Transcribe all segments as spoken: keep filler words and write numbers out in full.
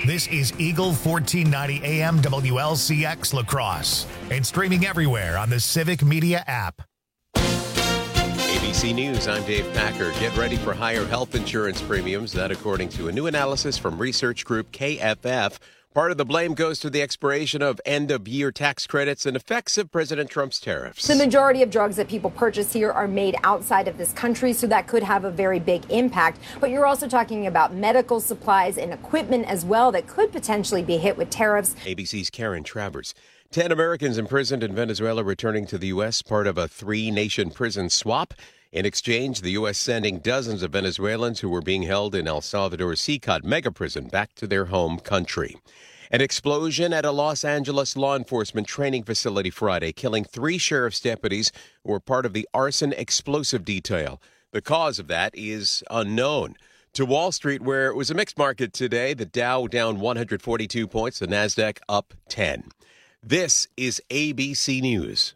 This is Eagle fourteen ninety A M W L C X La Crosse and streaming everywhere on the Civic Media app. A B C News, I'm Dave Packer. Get ready for higher health insurance premiums. That according to a new analysis from research group K F F. Part of the blame goes to the expiration of end-of-year tax credits and effects of President Trump's tariffs. The majority of drugs that people purchase here are made outside of this country, so that could have a very big impact. But you're also talking about medical supplies and equipment as well that could potentially be hit with tariffs. A B C's Karen Travers. Ten Americans imprisoned in Venezuela returning to the U S, part of a three-nation prison swap. In exchange, the U S sending dozens of Venezuelans who were being held in El Salvador's CICOT mega prison back to their home country. An explosion at a Los Angeles law enforcement training facility Friday, killing three sheriff's deputies who were part of the arson explosive detail. The cause of that is unknown. To Wall Street, where it was a mixed market today, the Dow down one hundred forty-two points, the Nasdaq up ten. This is A B C News.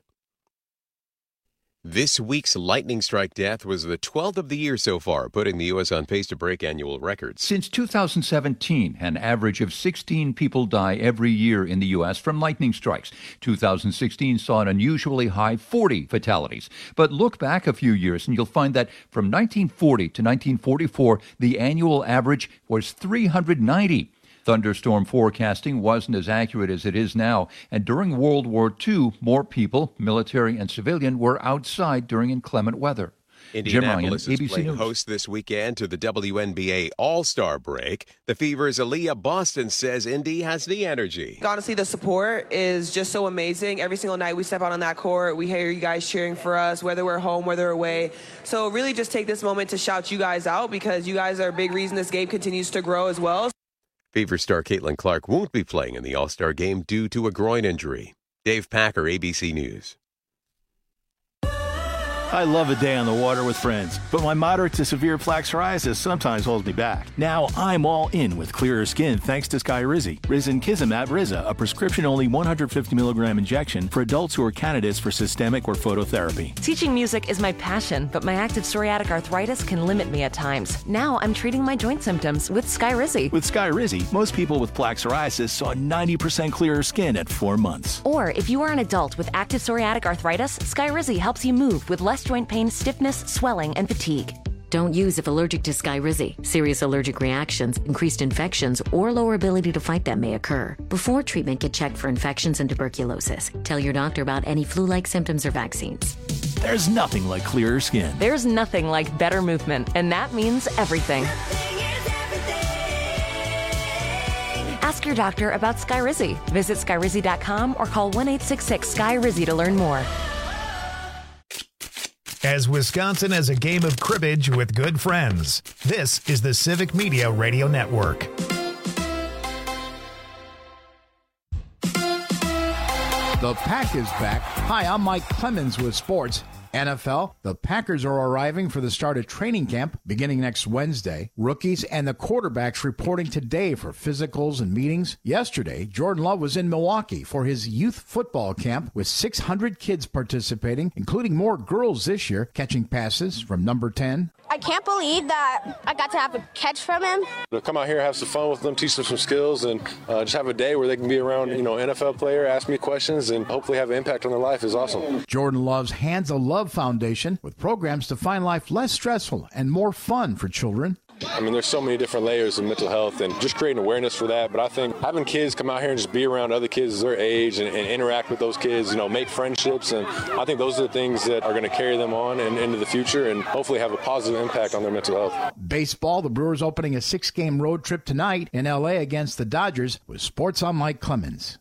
This week's lightning strike death was the twelfth of the year so far, putting the U S on pace to break annual records. Since two thousand seventeen, an average of sixteen people die every year in the U S from lightning strikes. two thousand sixteen saw an unusually high forty fatalities. But look back a few years and you'll find that from nineteen forty to nineteen forty-four, the annual average was three hundred ninety. Thunderstorm forecasting wasn't as accurate as it is now, and during World War Two, more people, military and civilian, were outside during inclement weather. Indianapolis Jim Ryan, is playing host this weekend to the W N B A All-Star break. The Fever's Aaliyah Boston says Indy has the energy. Honestly, the support is just so amazing. Every single night we step out on that court, we hear you guys cheering for us, whether we're home, whether we're away. So really just take this moment to shout you guys out because you guys are a big reason this game continues to grow as well. Fever star Caitlin Clark won't be playing in the All-Star game due to a groin injury. Dave Packer, A B C News. I love a day on the water with friends, but my moderate to severe plaque psoriasis sometimes holds me back. Now I'm all in with clearer skin thanks to Skyrizi. Risankizumab Riza, a prescription-only one hundred fifty milligram injection for adults who are candidates for systemic or phototherapy. Teaching music is my passion, but my active psoriatic arthritis can limit me at times. Now I'm treating my joint symptoms with Skyrizi. With Skyrizi, most people with plaque psoriasis saw ninety percent clearer skin at four months. Or if you are an adult with active psoriatic arthritis, Skyrizi helps you move with less joint pain, stiffness, swelling, and fatigue. Don't use if allergic to Skyrizi. Serious allergic reactions, increased infections, or lower ability to fight them may occur. Before treatment, get checked for infections and tuberculosis. Tell your doctor about any flu-like symptoms or vaccines. There's nothing like clearer skin. There's nothing like better movement, and that means everything. Ask your doctor about Skyrizi. Visit Skyrizi dot com or call one eight six six S K Y R I Z I to learn more. As Wisconsin has a game of cribbage with good friends, this is the Civic Media Radio Network. The Pack is back. Hi, I'm Mike Clemens with sports. N F L, the Packers are arriving for the start of training camp beginning next Wednesday. Rookies and the quarterbacks reporting today for physicals and meetings. Yesterday, Jordan Love was in Milwaukee for his youth football camp with six hundred kids participating, including more girls this year, catching passes from number ten. I can't believe that I got to have a catch from him. To come out here, have some fun with them, teach them some skills, and uh, just have a day where they can be around, you know, N F L player, ask me questions, and hopefully have an impact on their life is awesome. Jordan Love's Hands of Love Foundation with programs to find life less stressful and more fun for children. I mean, there's so many different layers of mental health and just creating awareness for that. But I think having kids come out here and just be around other kids their age and, and interact with those kids, you know, make friendships. And I think those are the things that are going to carry them on and into the future and hopefully have a positive impact on their mental health. Baseball, the Brewers opening a six-game road trip tonight in L A against the Dodgers. With sports, I'm Mike Clemens.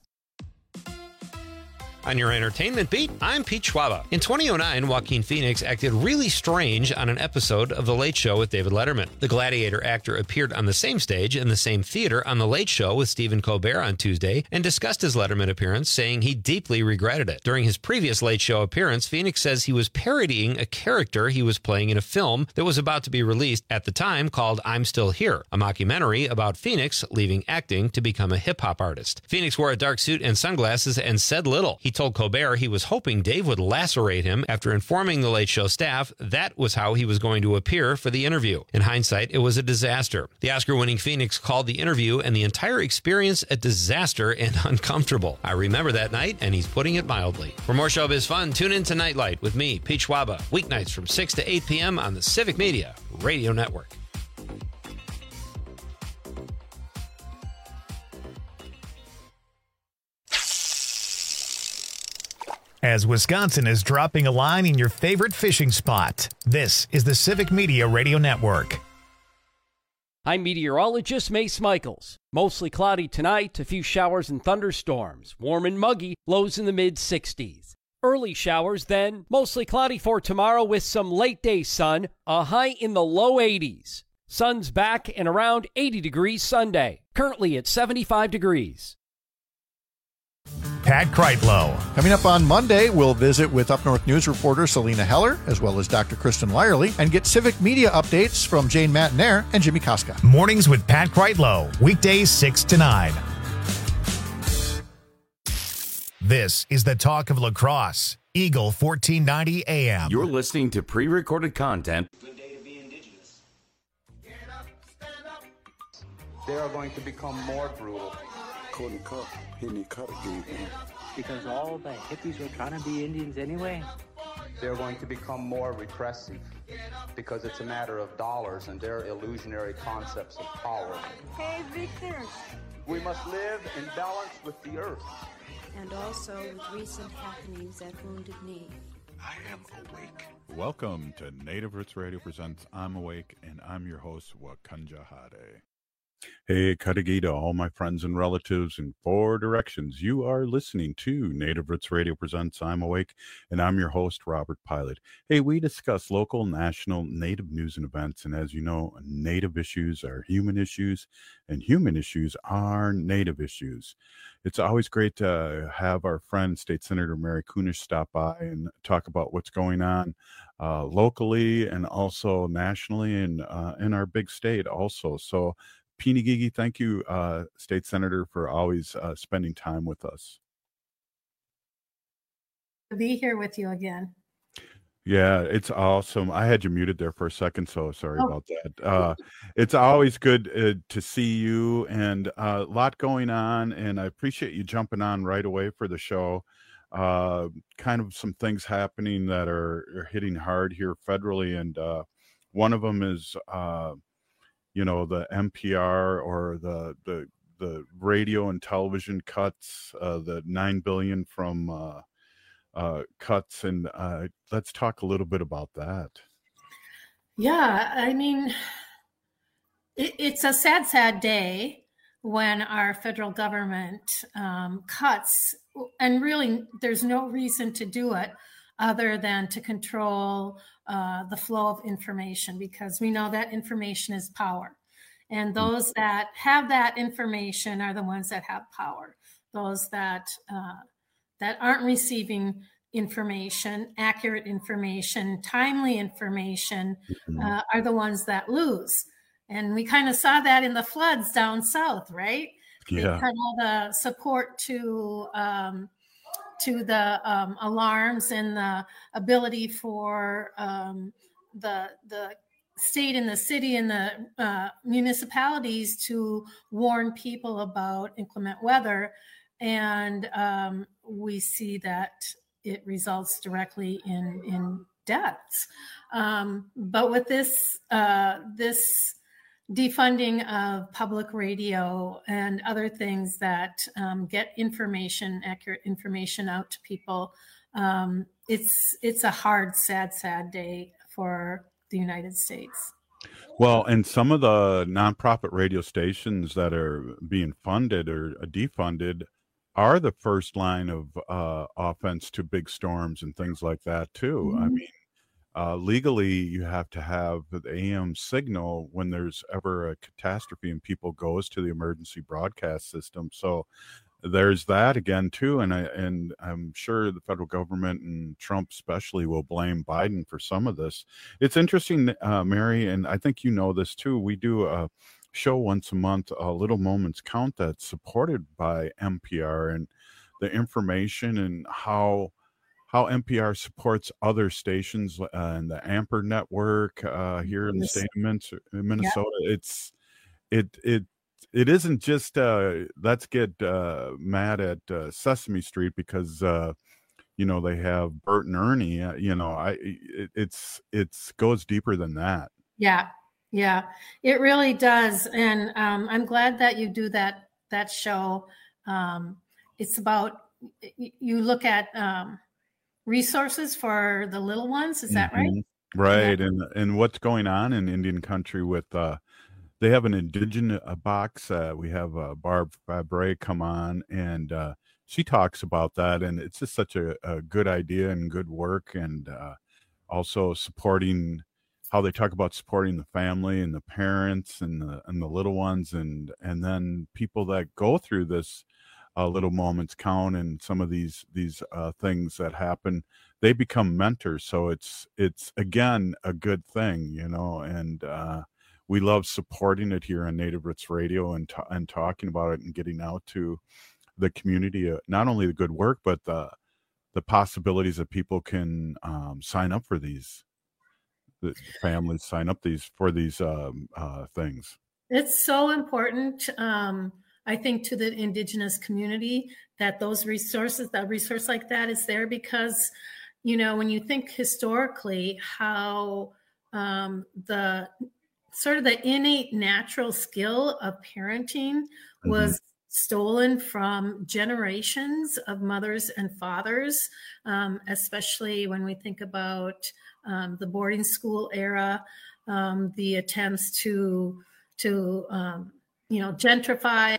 On your entertainment beat, I'm Pete Schwaba. In twenty oh nine, Joaquin Phoenix acted really strange on an episode of The Late Show with David Letterman. The Gladiator actor appeared on the same stage in the same theater on The Late Show with Stephen Colbert on Tuesday and discussed his Letterman appearance, saying he deeply regretted it. During his previous Late Show appearance, Phoenix says he was parodying a character he was playing in a film that was about to be released at the time called I'm Still Here, a mockumentary about Phoenix leaving acting to become a hip-hop artist. Phoenix wore a dark suit and sunglasses and said little. He told Colbert he was hoping Dave would lacerate him after informing the Late Show staff that was how he was going to appear for the interview. In hindsight, it was a disaster. The Oscar-winning Phoenix called the interview and the entire experience a disaster and uncomfortable. I remember that night, and he's putting it mildly. For more showbiz fun, tune in to Nightlight with me, Pete Schwaba, weeknights from six to eight p.m. on the Civic Media Radio Network. As Wisconsin is dropping a line in your favorite fishing spot, this is the Civic Media Radio Network. I'm meteorologist Mace Michaels. Mostly cloudy tonight, a few showers and thunderstorms. Warm and muggy, lows in the mid sixties. Early showers then, mostly cloudy for tomorrow with some late day sun, a high in the low eighties. Sun's back and around eighty degrees Sunday, currently at seventy-five degrees. Pat Kreitlow. Coming up on Monday, we'll visit with Up North News reporter Selena Heller, as well as Doctor Kristen Lyerly, and get civic media updates from Jane Matinaire and Jimmy Koska. Mornings with Pat Kreitlow, weekdays six to nine. This is the talk of La Crosse, Eagle fourteen ninety A M. You're listening to pre-recorded content. Good day to be indigenous. Get up, stand up. They are going to become more brutal. Couldn't cut. He didn't cut again. Because all the hippies were trying to be Indians anyway. They're going to become more repressive because it's a matter of dollars and their illusionary concepts of power. Hey, Victor. We must live in balance with the earth. And also with recent happenings at Wounded Knee. I am awake. Welcome to Native Roots Radio presents I'm Awake, and I'm your host, Wakanja Hade. Hey, Kadagida, all my friends and relatives in four directions. You are listening to Native Roots Radio presents I'm Awake, and I'm your host, Robert Pilot. Hey, we discuss local, national, Native news and events, and as you know, Native issues are human issues, and human issues are Native issues. It's always great to have our friend, State Senator Mary Kunesh, stop by and talk about what's going on uh, locally and also nationally and uh, in our big state also. So, Peeny Gigi, thank you, uh, State Senator, for always uh, spending time with us. To be here with you again. Yeah, it's awesome. I had you muted there for a second, so sorry Oh. about that. Uh, it's always good uh, to see you, and uh, a lot going on, and I appreciate you jumping on right away for the show. Uh, kind of some things happening that are, are hitting hard here federally, and uh, one of them is... Uh, you know, the N P R or the the the radio and television cuts, uh, the nine billion from uh, uh, cuts, and uh, let's talk a little bit about that. Yeah, I mean, it, it's a sad, sad day when our federal government um, cuts, and really there's no reason to do it other than to control uh, the flow of information, because we know that information is power. And those that have that information are the ones that have power. Those that uh, that aren't receiving information, accurate information, timely information, uh, are the ones that lose. And we kind of saw that in the floods down south, right? Yeah. They cut all the support to um, to the um, alarms and the ability for um, the the state and the city and the uh, municipalities to warn people about inclement weather. And um, we see that it results directly in, in deaths. Um, but with this, uh, this defunding of public radio and other things that um, get information, accurate information out to people, um, it's it's a hard, sad, sad day for the United States. Well, and some of the nonprofit radio stations that are being funded or defunded are the first line of uh, offense to big storms and things like that, too. Mm-hmm. I mean, uh, legally, you have to have the A M signal when there's ever a catastrophe and people goes to the emergency broadcast system. So there's that again, too. And, I, and I'm sure the federal government and Trump especially will blame Biden for some of this. It's interesting, uh, Mary, and I think you know this, too. We do a show once a month, a Little Moments Count, that's supported by N P R. And the information and how how N P R supports other stations uh, and the Amper network uh, here in the state of Min- Minnesota. Yeah. It's it it it isn't just uh, let's get uh, mad at uh, Sesame Street because uh, you know they have Bert and Ernie. Uh, you know, I it, it's it's goes deeper than that. Yeah, yeah, it really does, and um, I'm glad that you do that that show. Um, it's about you look at. Um, resources for the little ones, is that right? Mm-hmm. Right. Yeah. And and what's going on in Indian country with uh they have an indigenous uh, box. Uh, we have uh, Barb Fabre come on, and uh, she talks about that, and it's just such a, a good idea and good work, and uh, also supporting how they talk about supporting the family and the parents and the and the little ones, and and then people that go through this. Uh, little moments count, and some of these these uh, things that happen, they become mentors. So it's it's again a good thing, you know. And uh, we love supporting it here on Native Roots Radio and ta- and talking about it and getting out to the community. Uh, not only the good work, but the the possibilities that people can um, sign up for these. The families sign up these for these um, uh, things. It's so important. Um, I think to the Indigenous community that those resources, that resource like that is there because, you know, when you think historically how um, the sort of the innate natural skill of parenting was mm-hmm. stolen from generations of mothers and fathers, um, especially when we think about um, the boarding school era, um, the attempts to, to, um, you know, gentrify,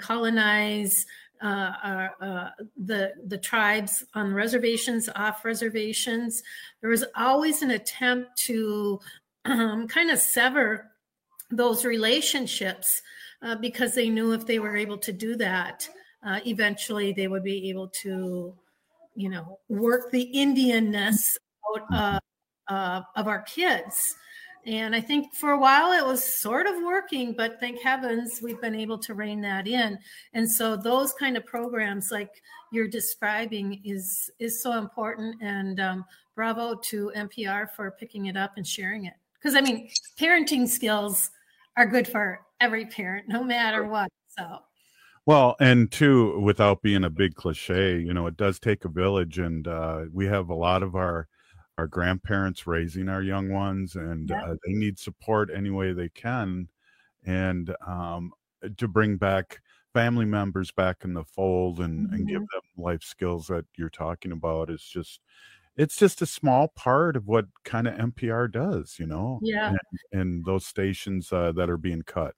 colonize uh, uh, uh, the the tribes on reservations, off reservations. There was always an attempt to um, kind of sever those relationships uh, because they knew if they were able to do that, uh, eventually they would be able to, you know, work the Indianness out uh, uh, of our kids. And I think for a while it was sort of working, but thank heavens we've been able to rein that in. And so those kind of programs like you're describing is is so important. And um, bravo to N P R for picking it up and sharing it. Because, I mean, parenting skills are good for every parent, no matter what. So. Well, and too, without being a big cliche, you know, it does take a village. And uh, we have a lot of our our grandparents raising our young ones, and yeah. uh, they need support any way they can. And um, to bring back family members back in the fold and, mm-hmm. and give them life skills that you're talking about is just, it's just a small part of what kind of N P R does, you know, yeah. and, and those stations uh, that are being cut.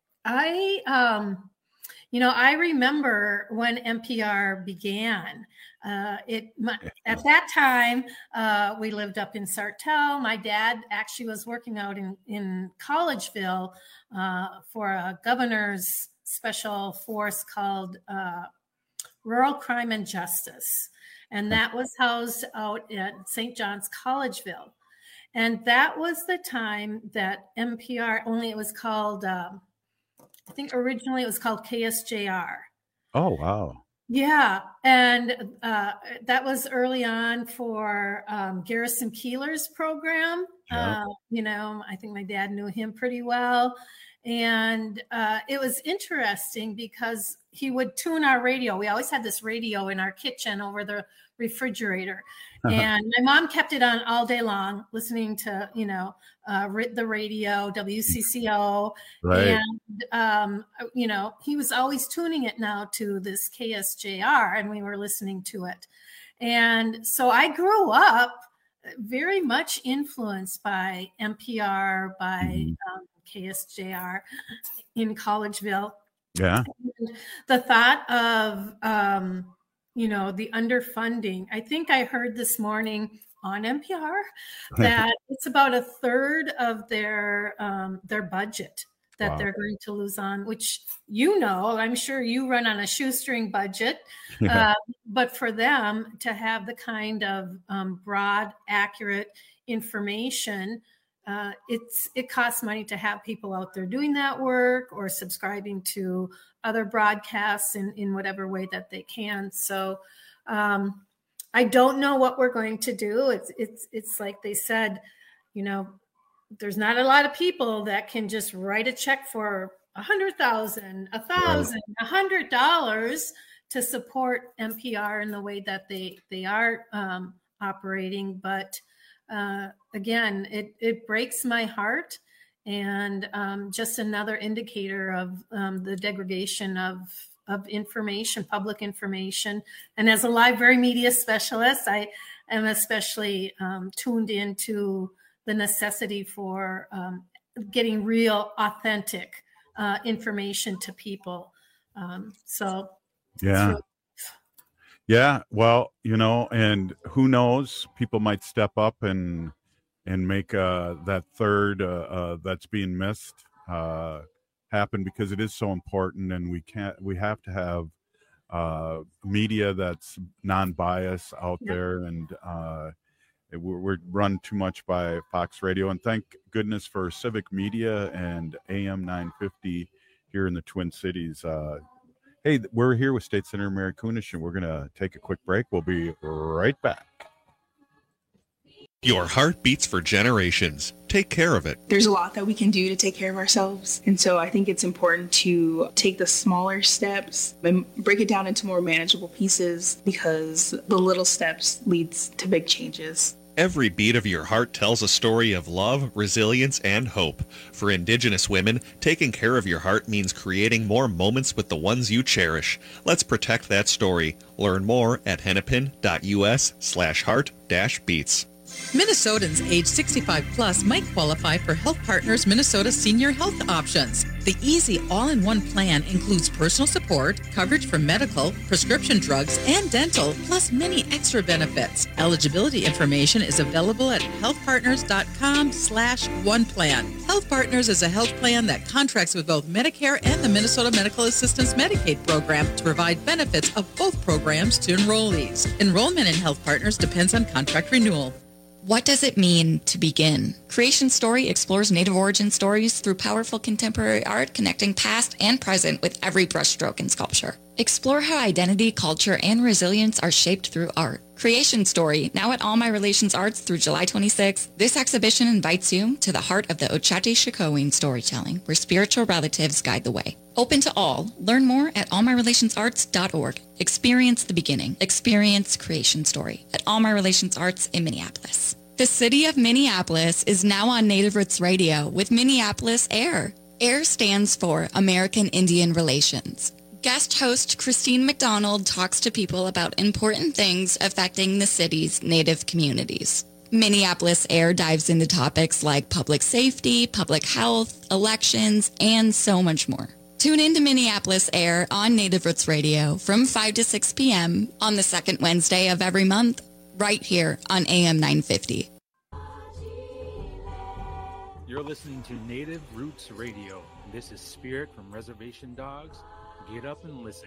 I, um, you know, I remember when N P R began. Uh, it my, at that time uh, we lived up in Sartell. My dad actually was working out in in Collegeville uh, for a governor's special force called uh, Rural Crime and Justice, and that was housed out at Saint John's Collegeville. And that was the time that N P R, only it was called. Um, I think originally it was called K S J R. Oh, wow. Yeah. And uh, that was early on for um, Garrison Keeler's program. Yeah. Uh, you know, I think my dad knew him pretty well. And uh, it was interesting because he would tune our radio. We always had this radio in our kitchen over the refrigerator. And my mom kept it on all day long, listening to, you know, uh, the radio, W C C O. Right. And, um, you know, he was always tuning it now to this K S J R, and we were listening to it. And so I grew up very much influenced by N P R, by mm-hmm. um, K S J R in Collegeville. Yeah. And the thought of, um, you know, the underfunding. I think I heard this morning on N P R that it's about a third of their um, their budget that wow. they're going to lose on, which, you know, I'm sure you run on a shoestring budget. Yeah. Uh, but for them to have the kind of um, broad, accurate information uh, it's it costs money to have people out there doing that work or subscribing to other broadcasts in, in whatever way that they can. So um, I don't know what we're going to do. It's it's it's like they said, you know, there's not a lot of people that can just write a check for a hundred thousand, a thousand, a hundred dollars to support N P R in the way that they they are um, operating. But uh, again, it it breaks my heart, and um, just another indicator of um, the degradation of of information, public information. And as a library media specialist, I am especially um, tuned into the necessity for um, getting real, authentic uh, information to people. Um, so, yeah. really- Yeah. Well, you know, and who knows, people might step up and, and make uh, that third uh, uh, that's being missed uh, happen, because it is so important, and we can't, we have to have uh, media that's non-biased out Yeah. there, and uh, it- we're, we're run too much by Fox Radio, and thank goodness for Civic Media and A M nine fifty here in the Twin Cities. Uh, hey, we're here with State Senator Mary Kunesh, and we're going to take a quick break. We'll be right back. Your heart beats for generations. Take care of it. There's a lot that we can do to take care of ourselves. And so I think it's important to take the smaller steps and break it down into more manageable pieces, because the little steps leads to big changes. Every beat of your heart tells a story of love, resilience, and hope. For Indigenous women, taking care of your heart means creating more moments with the ones you cherish. Let's protect that story. Learn more at hennepin.us slash heart dash beats. Minnesotans age sixty-five plus might qualify for Health Partners Minnesota Senior Health Options. The easy all-in-one plan includes personal support, coverage for medical, prescription drugs, and dental, plus many extra benefits. Eligibility information is available at healthpartners.com slash one plan. Health Partners is a health plan that contracts with both Medicare and the Minnesota Medical Assistance Medicaid program to provide benefits of both programs to enrollees. Enrollment in Health Partners depends on contract renewal. What does it mean to begin? Creation Story explores Native origin stories through powerful contemporary art, connecting past and present with every brushstroke in sculpture. Explore how identity, culture, and resilience are shaped through art. Creation Story, now at All My Relations Arts through July twenty-sixth. This exhibition invites you to the heart of the Ochate-Shikowin storytelling, where spiritual relatives guide the way. Open to all. Learn more at all my relations arts dot org. Experience the beginning. Experience Creation Story at All My Relations Arts in Minneapolis. The city of Minneapolis is now on Native Roots Radio with Minneapolis AIR. AIR stands for American Indian Relations. Guest host Christine McDonald talks to people about important things affecting the city's Native communities. Minneapolis AIR dives into topics like public safety, public health, elections, and so much more. Tune in to Minneapolis AIR on Native Roots Radio from five to six p.m. on the second Wednesday of every month, right here on A M nine fifty. You're listening to Native Roots Radio. This is Spirit from Reservation Dogs. Get up and listen.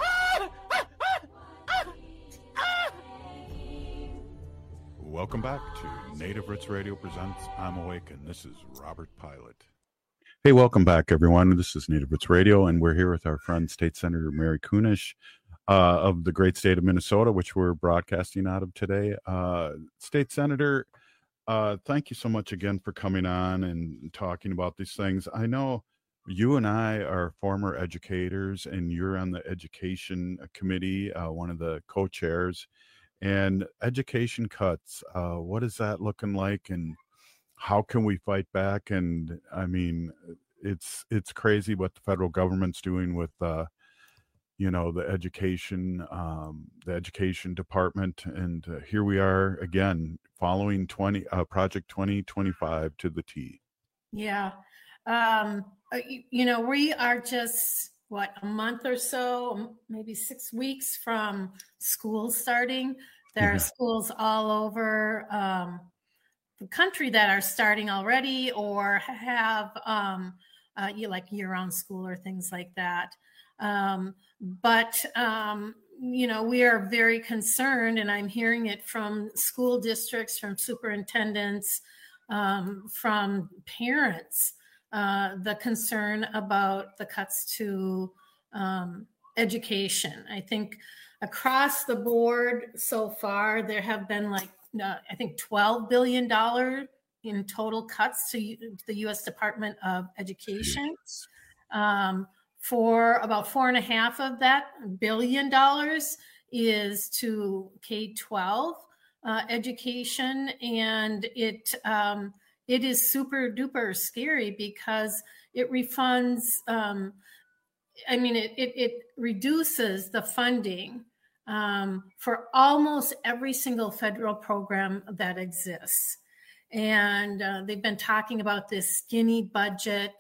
Welcome back to Native Roots Radio presents I'm Awake, and this is Robert Pilot. Hey, welcome back, everyone. This is Native Roots Radio, and we're here with our friend, State Senator Mary Kunesh uh, of the great state of Minnesota, which we're broadcasting out of today. Uh, State Senator, uh, thank you so much again for coming on and talking about these things. I know you and I are former educators, and you're on the education committee, uh, one of the co-chairs. And education cuts, uh, what is that looking like, and how can we fight back? And I mean, it's it's crazy what the federal government's doing with, uh, you know, the education, um, the education department. And uh, here we are again, following twenty uh, Project twenty twenty-five to the T. Yeah. Um, you, you know, we are just, what, a month or so, maybe six weeks from school starting. There are schools all over um, the country that are starting already or have um, uh, you like year-round school or things like that. Um, but, um, you know, we are very concerned, and I'm hearing it from school districts, from superintendents, um, from parents, uh, the concern about the cuts to um, education. I think across the board so far, there have been like, uh, I think twelve billion dollars in total cuts to the U S Department of Education. Um, for about four and a half of that billion dollars is to K twelve uh, education. And it um, it is super duper scary because it refunds, um, I mean, it, it, it reduces the funding um, for almost every single federal program that exists. And uh, they've been talking about this skinny budget.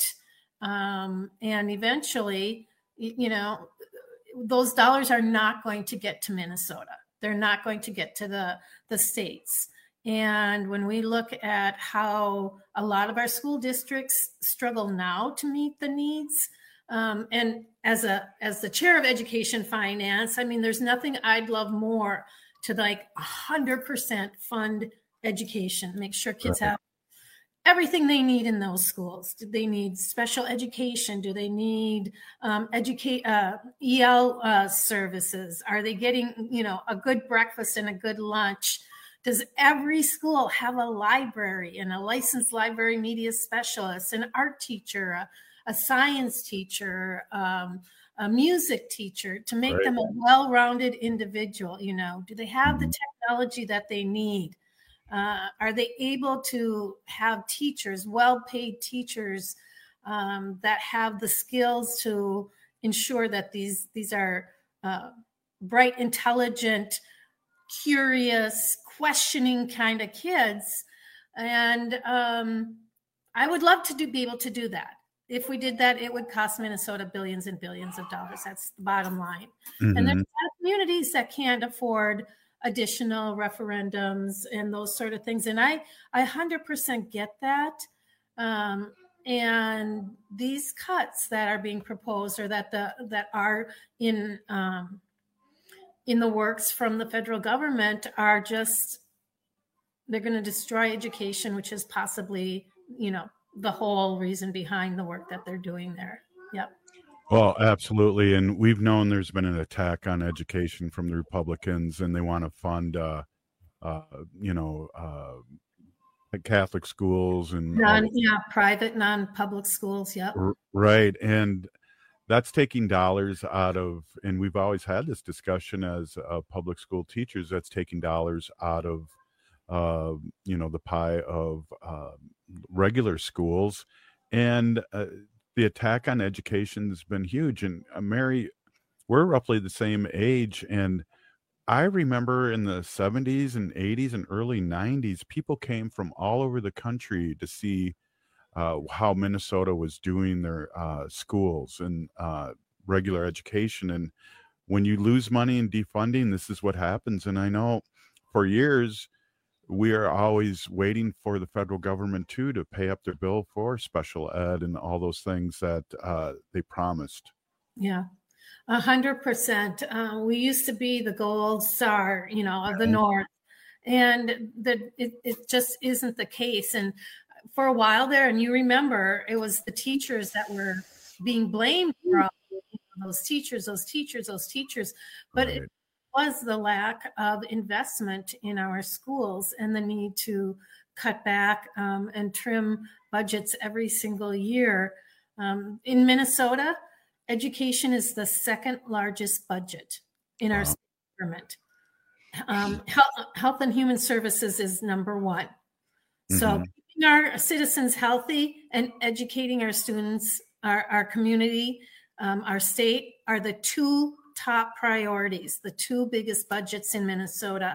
Um, and eventually, you know, those dollars are not going to get to Minnesota. They're not going to get to the, the states. And when we look at how a lot of our school districts struggle now to meet the needs, um, and as a as the chair of education finance, I mean, there's nothing I'd love more to like one hundred percent fund education, make sure kids have everything they need in those schools. Do they need special education? Do they need um, educate uh, E L uh, services? Are they getting, you know, a good breakfast and a good lunch? Does every school have a library and a licensed library media specialist, an art teacher, a, a science teacher, um, a music teacher to make right. them a well-rounded individual? You know, do they have the technology that they need? Uh, are they able to have teachers, well-paid teachers um, that have the skills to ensure that these these are uh, bright, intelligent, curious, questioning kind of kids? And um, I would love to do, be able to do that. If we did that, it would cost Minnesota billions and billions of dollars. That's the bottom line. Mm-hmm. And there's communities that can't afford additional referendums and those sort of things. And I, I one hundred percent get that. Um, and these cuts that are being proposed or that the that are in um, in the works from the federal government are just, they're going to destroy education, which is possibly, you know, the whole reason behind the work that they're doing there. Yep. Well, absolutely. And we've known there's been an attack on education from the Republicans, and they want to fund, uh, uh, you know, uh, Catholic schools and non, all, yeah, private, non-public schools. Yep. Right. And that's taking dollars out of, and we've always had this discussion as uh, public school teachers, that's taking dollars out of, uh, you know, the pie of uh, regular schools. And, uh, the attack on education has been huge. And uh, Mary, we're roughly the same age. And I remember in the seventies and eighties and early nineties, people came from all over the country to see uh, how Minnesota was doing their uh, schools and uh, regular education. And when you lose money in defunding, this is what happens. And I know for years, we are always waiting for the federal government too to pay up their bill for special ed and all those things that uh, they promised. Yeah, a hundred percent. Uh, we used to be the gold star, you know, of the North, and that it, it just isn't the case. And for a while there, and you remember, it was the teachers that were being blamed for all those teachers, those teachers, those teachers, but right. it was the lack of investment in our schools and the need to cut back um, and trim budgets every single year. Um, in Minnesota, education is the second largest budget in wow. our state government. Um, health, health and human services is number one. Mm-hmm. So keeping our citizens healthy and educating our students, our, our community, um, our state are the two top priorities, the two biggest budgets in Minnesota.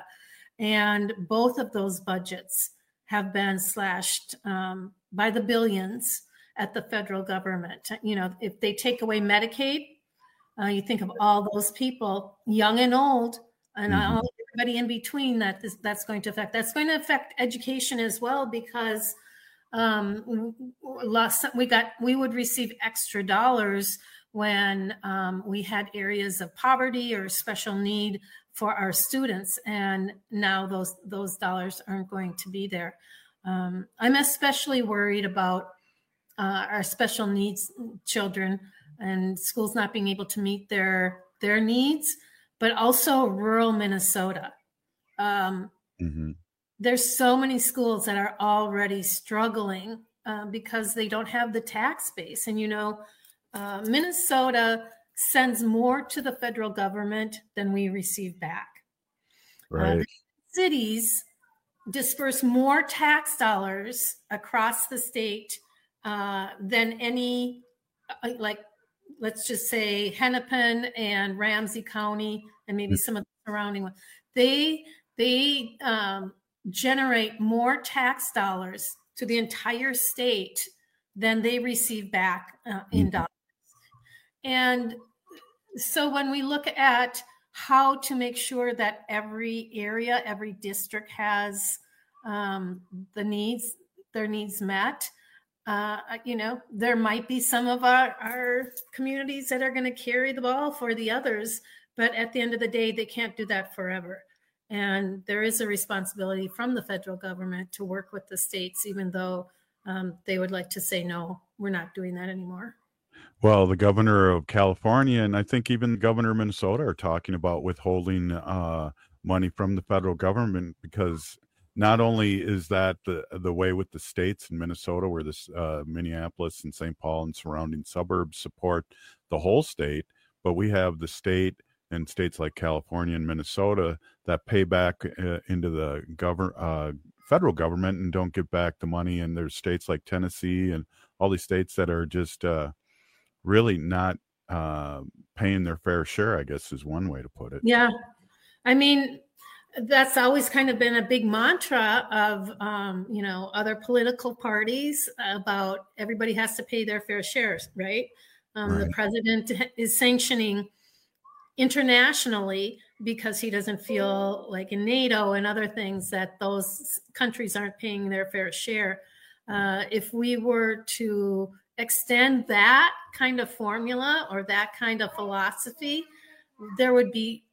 And both of those budgets have been slashed um, by the billions at the federal government. You know, if they take away Medicaid, uh, you think of all those people, young and old, and mm-hmm. all, everybody in between that this, that's going to affect. That's going to affect education as well, because um, last, we got we would receive extra dollars when um, we had areas of poverty or special need for our students. And now those those dollars aren't going to be there. Um, I'm especially worried about uh, our special needs children and schools not being able to meet their their needs, but also rural Minnesota. Um, mm-hmm. There's so many schools that are already struggling uh, because they don't have the tax base. And, you know, uh, Minnesota sends more to the federal government than we receive back. Right. Uh, cities disperse more tax dollars across the state uh, than any, like, let's just say Hennepin and Ramsey County and maybe some of the surrounding ones. They, they um, generate more tax dollars to the entire state than they receive back uh, in dollars. And so when we look at how to make sure that every area, every district has um, the needs, their needs met, uh, you know, there might be some of our, our communities that are going to carry the ball for the others, but at the end of the day, they can't do that forever. And there is a responsibility from the federal government to work with the states, even though um, they would like to say, no, we're not doing that anymore. Well, the governor of California, and I think even the governor of Minnesota, are talking about withholding uh, money from the federal government, because not only is that the the way with the states in Minnesota, where this uh, Minneapolis and Saint Paul and surrounding suburbs support the whole state, but we have the state and states like California and Minnesota that pay back uh, into the govern uh, federal government and don't give back the money. And there's states like Tennessee and all these states that are just uh, really not uh, paying their fair share, I guess is one way to put it. Yeah. I mean, that's always kind of been a big mantra of, um, you know, other political parties about everybody has to pay their fair shares, right? Um, right. The president is sanctioning internationally because he doesn't feel like in NATO and other things that those countries aren't paying their fair share. Uh, if we were to extend that kind of formula or that kind of philosophy, there would be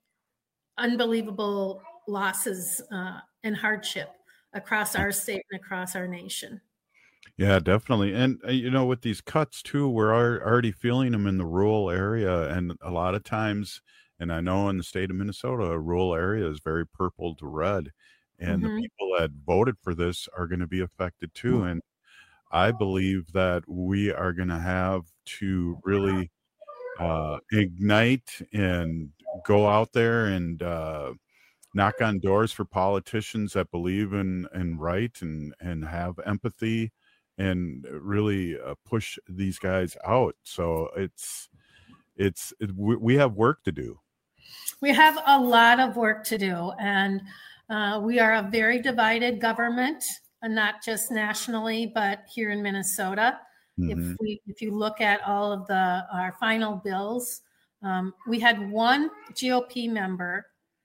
unbelievable losses uh, and hardship across our state and across our nation. Yeah, definitely. And, uh, you know, with these cuts, too, we're already feeling them in the rural area. And a lot of times, and I know in the state of Minnesota, a rural area is very purple to red. And mm-hmm. the people that voted for this are going to be affected, too. Mm-hmm. And I believe that we are going to have to really uh, ignite and go out there and uh, knock on doors for politicians that believe in, in right and, and have empathy and really uh, push these guys out. So it's, it's, it, we, we have work to do. We have a lot of work to do. And uh, we are a very divided government, and not just nationally, but here in Minnesota. Mm-hmm. If we, if you look at all of the, our final bills, um, we had one G O P member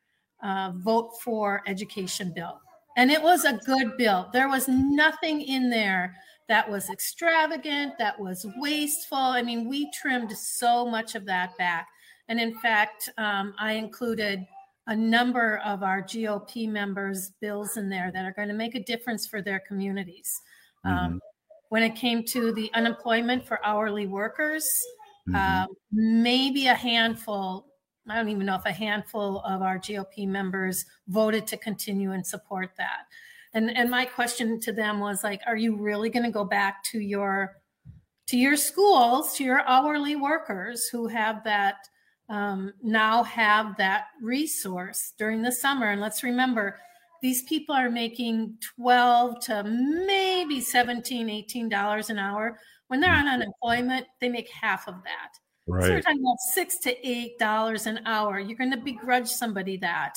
uh, vote for education bill. And it was a good bill. There was nothing in there that was extravagant, that was wasteful. I mean, we trimmed so much of that back. And in fact, um, I included a number of our G O P members' bills in there that are going to make a difference for their communities. Mm-hmm. Um, when it came to the unemployment for hourly workers, mm-hmm. uh, maybe a handful, I don't even know if a handful of our G O P members voted to continue and support that. And and my question to them was like, are you really going to go back to your to your schools, to your hourly workers who have that um, now have that resource during the summer? And let's remember, these people are making twelve to maybe seventeen, eighteen dollars an hour. When they're on unemployment, they make half of that. Right. So we're talking about six to eight dollars an hour. You're going to begrudge somebody that.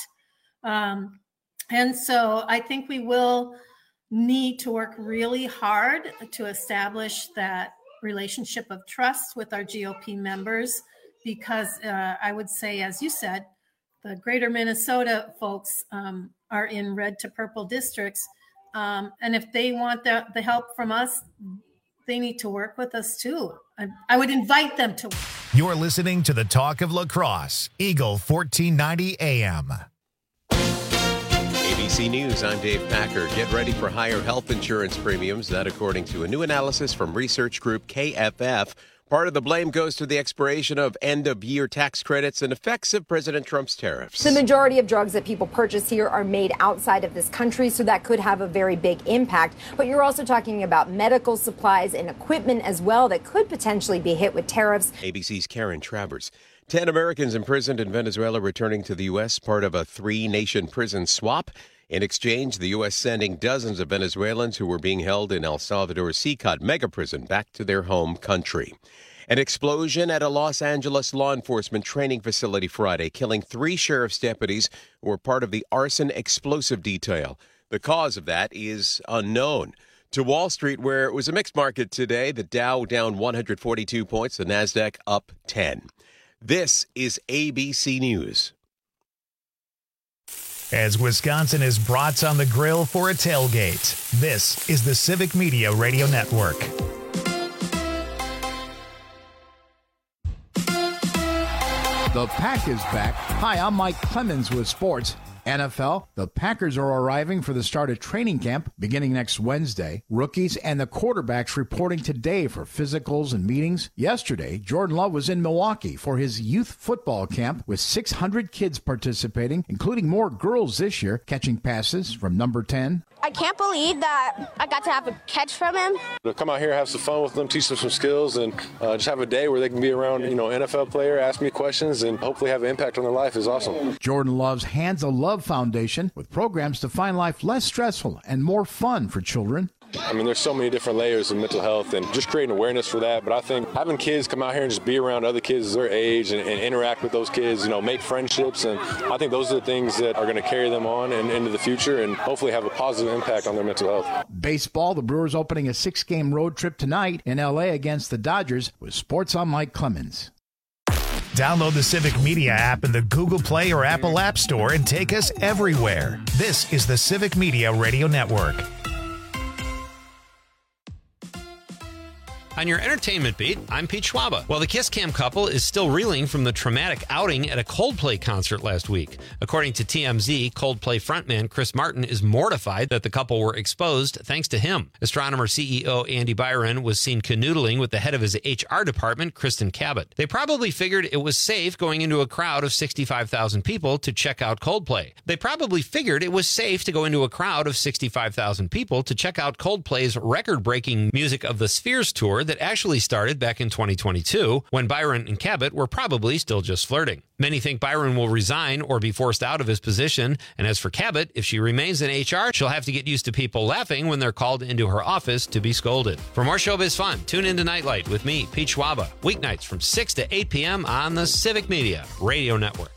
Um, and so I think we will need to work really hard to establish that relationship of trust with our G O P members, because uh, I would say, as you said, the greater Minnesota folks um, are in red to purple districts. Um, and if they want the, the help from us, they need to work with us too. I, I would invite them to. You're listening to the Talk of La Crosse, Eagle fourteen ninety A M. B C News, I'm Dave Packer. Get ready for higher health insurance premiums. That according to a new analysis from research group K F F. Part of the blame goes to the expiration of end-of-year tax credits and effects of President Trump's tariffs. The majority of drugs that people purchase here are made outside of this country, so that could have a very big impact. But you're also talking about medical supplies and equipment as well that could potentially be hit with tariffs. A B C's Karen Travers. Ten Americans imprisoned in Venezuela returning to the U S, part of a three-nation prison swap. In exchange, the U S sending dozens of Venezuelans who were being held in El Salvador's C C O T mega prison back to their home country. An explosion at a Los Angeles law enforcement training facility Friday, killing three sheriff's deputies who were part of the arson explosive detail. The cause of that is unknown. To Wall Street, where it was a mixed market today, the Dow down one hundred forty-two points, the Nasdaq up ten. This is A B C News. As Wisconsin is brats on the grill for a tailgate, this is the Civic Media Radio Network. The Pack is back. Hi, I'm Mike Clemens with sports. N F L, the Packers are arriving for the start of training camp beginning next Wednesday. Rookies and the quarterbacks reporting today for physicals and meetings. Yesterday, Jordan Love was in Milwaukee for his youth football camp with six hundred kids participating, including more girls this year, catching passes from number ten. I can't believe that I got to have a catch from him. To come out here, have some fun with them, teach them some skills, and uh, just have a day where they can be around, you know, N F L player, ask me questions, and hopefully have an impact on their life is awesome. Jordan Love's Hands of Love Foundation with programs to find life less stressful and more fun for children. I mean, there's so many different layers of mental health and just creating awareness for that. But I think having kids come out here and just be around other kids their age and, and interact with those kids, you know, make friendships. And I think those are the things that are going to carry them on and into the future and hopefully have a positive impact on their mental health. Baseball, the Brewers opening a six-game road trip tonight in L A against the Dodgers with Sports on Mike Clemens. Download the Civic Media app in the Google Play or Apple App Store and take us everywhere. This is the Civic Media Radio Network. On your entertainment beat, I'm Pete Schwaba. While the Kiss Cam couple is still reeling from the traumatic outing at a Coldplay concert last week. According to T M Z, Coldplay frontman Chris Martin is mortified that the couple were exposed thanks to him. Astronomer C E O Andy Byron was seen canoodling with the head of his H R department, Kristen Cabot. They probably figured it was safe going into a crowd of sixty-five thousand people to check out Coldplay. They probably figured it was safe to go into a crowd of sixty-five thousand people to check out Coldplay's record-breaking Music of the Spheres tour that actually started back in twenty twenty-two, when Byron and Cabot were probably still just flirting. Many think Byron will resign or be forced out of his position, and as for Cabot, if she remains in H R, she'll have to get used to people laughing when they're called into her office to be scolded. For more showbiz fun, tune into Nightlight with me, Pete Schwaba, weeknights from six to eight p.m. on the Civic Media Radio Network.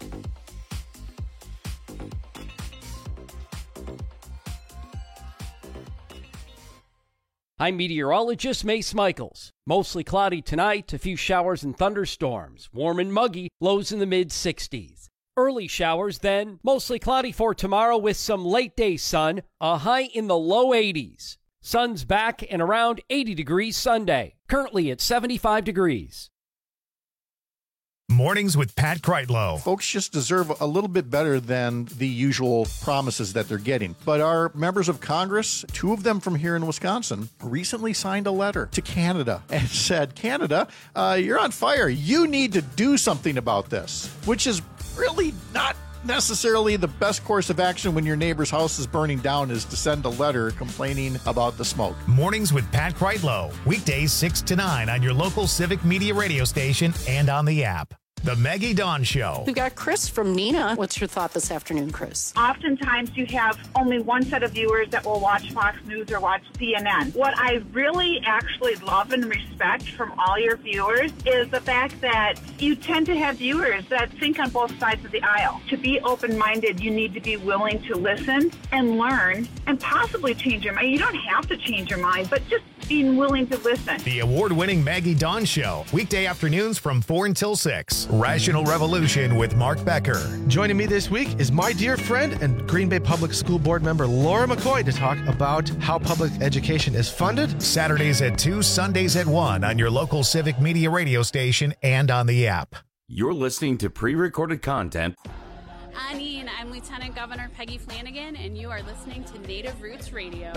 I'm meteorologist Mace Michaels. Mostly cloudy tonight, a few showers and thunderstorms. Warm and muggy, lows in the mid sixties. Early showers then, mostly cloudy for tomorrow with some late day sun, a high in the low eighties. Sun's back and around eighty degrees Sunday, currently at seventy-five degrees. Mornings with Pat Kreitlow. Folks just deserve a little bit better than the usual promises that they're getting. But our members of Congress, two of them from here in Wisconsin, recently signed a letter to Canada and said, Canada, uh, you're on fire. You need to do something about this, which is really not necessarily the best course of action when your neighbor's house is burning down, is to send a letter complaining about the smoke. Mornings with Pat Kreitlow. Weekdays six to nine on your local Civic Media radio station and on the app. The Maggie Dawn Show. We've got Chris from Neenah. What's your thought this afternoon, Chris? Oftentimes you have only one set of viewers that will watch Fox News or watch C N N. What I really actually love and respect from all your viewers is the fact that you tend to have viewers that think on both sides of the aisle. To be open-minded, you need to be willing to listen and learn and possibly change your mind. You don't have to change your mind, but just being willing to listen. The award-winning Maggie Dawn Show. Weekday afternoons from four until six. Rational Revolution with Mark Becker. Joining me this week is my dear friend and Green Bay Public School Board member Laura McCoy to talk about how public education is funded. Saturdays at two, Sundays at one on your local Civic Media radio station and on the app. You're listening to pre-recorded content Ani, and I'm Lieutenant Governor Peggy Flanagan, and you are listening to Native Roots Radio.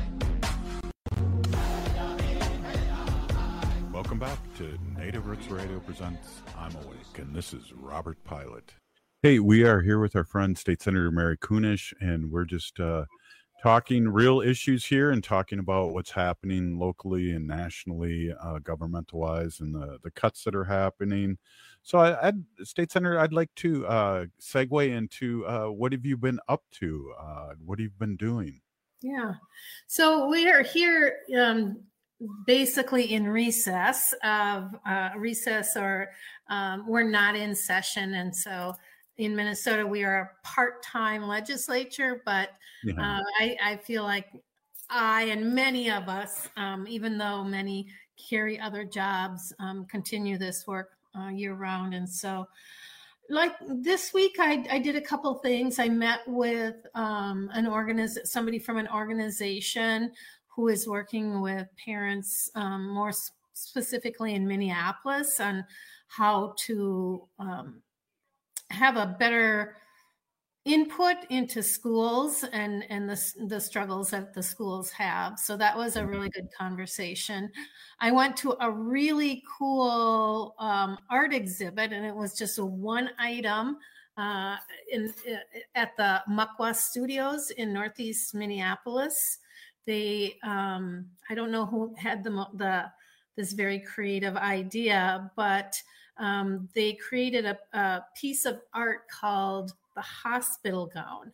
Welcome back to Native Roots Radio presents I'm Awake, and this is Robert Pilot. Hey, we are here with our friend State Senator Mary Kunesh, and we're just uh, talking real issues here and talking about what's happening locally and nationally, uh, governmental-wise, and the, the cuts that are happening. So, I, I'd, State Senator, I'd like to uh, segue into uh, what have you been up to? Uh, what have you been doing? Yeah. So we are here um, basically in recess of uh, recess, or um, we're not in session. And so in Minnesota, we are a part-time legislature, but Yeah. uh, I, I feel like I and many of us, um, even though many carry other jobs, um, continue this work uh, year-round. And so like this week, I, I did a couple things. I met with um, an organiz- somebody from an organization who is working with parents um, more s- specifically in Minneapolis on how to um, have a better input into schools and, and the, the struggles that the schools have. So that was a really good conversation. I went to a really cool um, art exhibit, and it was just a one item uh, in at the Muckwa Studios in Northeast Minneapolis. They, um, I don't know who had the, the this very creative idea, but um, they created a, a piece of art called the hospital gown.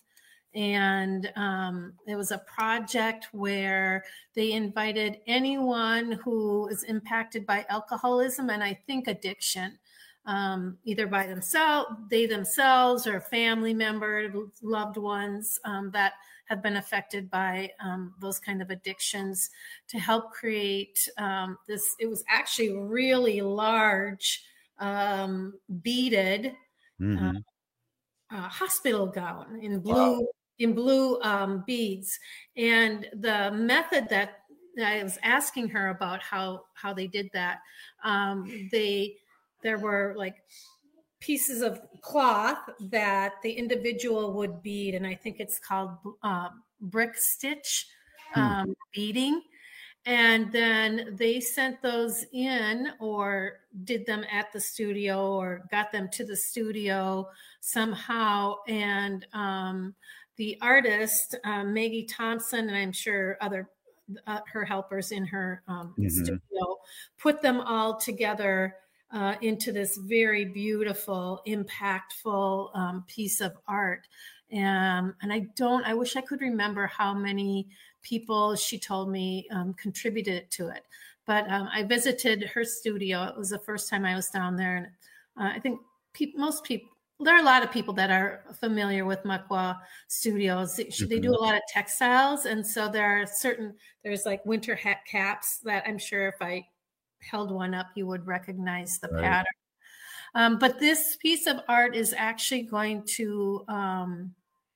And um, it was a project where they invited anyone who is impacted by alcoholism and I think addiction, um, either by themselves, they themselves, or family members, loved ones um, that have been affected by um, those kind of addictions, to help create um, this. It was actually really large, um, beaded, Mm-hmm. uh, uh, hospital gown in blue, wow. in blue um, beads. And the method that I was asking her about how, how they did that, um, they, there were like pieces of cloth that the individual would bead. And I think it's called uh, brick stitch um, hmm. beading. And then they sent those in, or did them at the studio, or got them to the studio somehow. And um, the artist, uh, Maggie Thompson, and I'm sure other uh, her helpers in her um, mm-hmm. studio, put them all together uh, into this very beautiful, impactful um, piece of art. And, and I don't, I wish I could remember how many people, she told me, um, contributed to it. But um, I visited her studio. It was the first time I was down there. And uh, I think pe- most people, there are a lot of people that are familiar with Muckwa Studios. They, mm-hmm. they do a lot of textiles. And so there are certain, there's like winter hat caps that I'm sure if I held one up, you would recognize the right. pattern. Um, but this piece of art is actually going to, um,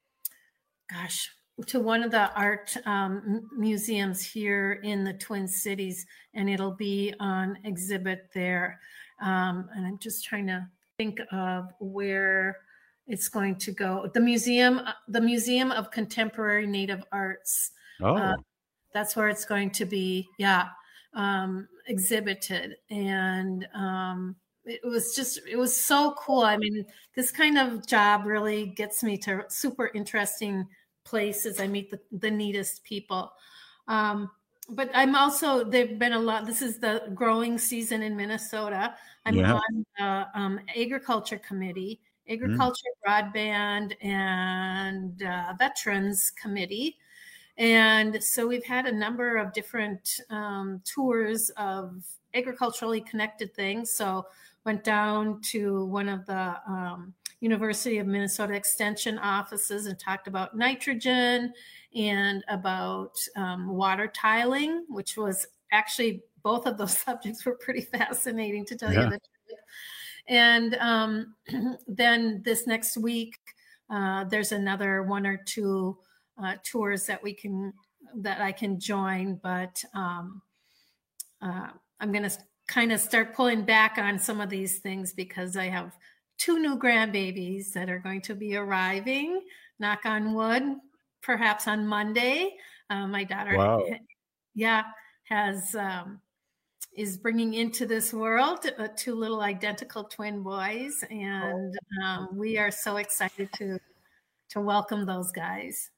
gosh, to one of the art um, museums here in the Twin Cities, and it'll be on exhibit there. Um, and I'm just trying to think of where it's going to go. The museum, the Museum of Contemporary Native Arts. Oh, uh, that's where it's going to be. Yeah, um, exhibited, and um, it was just, it was so cool. I mean, this kind of job really gets me to super interesting places. I meet the, the neatest people. Um, but I'm also, there've been a lot, this is the growing season in Minnesota. I'm Yeah. on the um, Agriculture Committee, Agriculture, Broadband, and uh, Veterans Committee. And so we've had a number of different um, tours of agriculturally connected things. So went down to one of the um, University of Minnesota Extension offices and talked about nitrogen and about um, water tiling, which was actually, both of those subjects were pretty fascinating, to tell Yeah. you the truth. And um, then this next week, uh, there's another one or two uh, tours that we can, that I can join, but um, uh, I'm going to kind of start pulling back on some of these things because I have two new grandbabies that are going to be arriving, knock on wood, perhaps on Monday. Uh, my daughter, Wow. yeah, has um, is bringing into this world uh, two little identical twin boys, and um, we are so excited to to welcome those guys.